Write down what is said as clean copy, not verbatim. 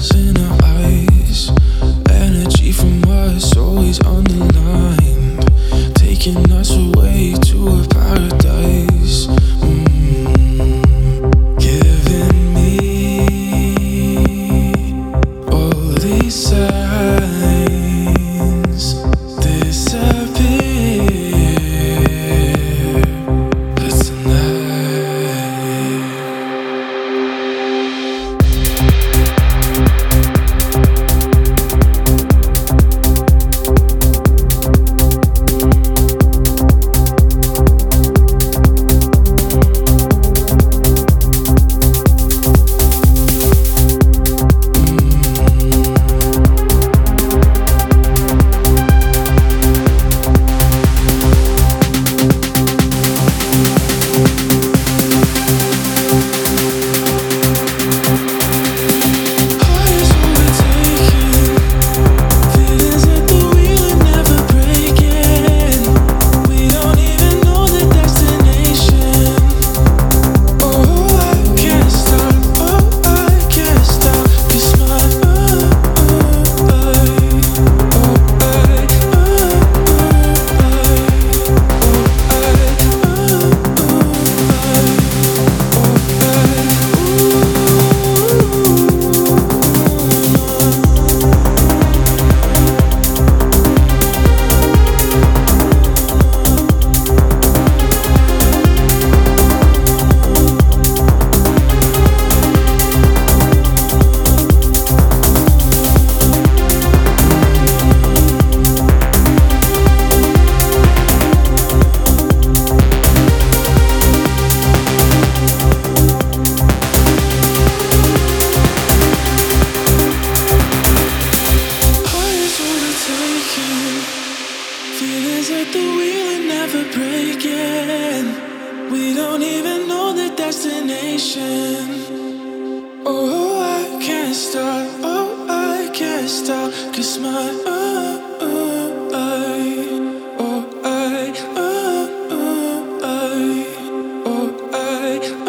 in our eyes. Energy from us always on the line, taking us away to a paradise. Giving me all these signs, disappear. But tonight, feelings at the wheel and never breaking. We don't even know the destination. Oh, I can't stop. Oh, I can't stop. 'Cause my I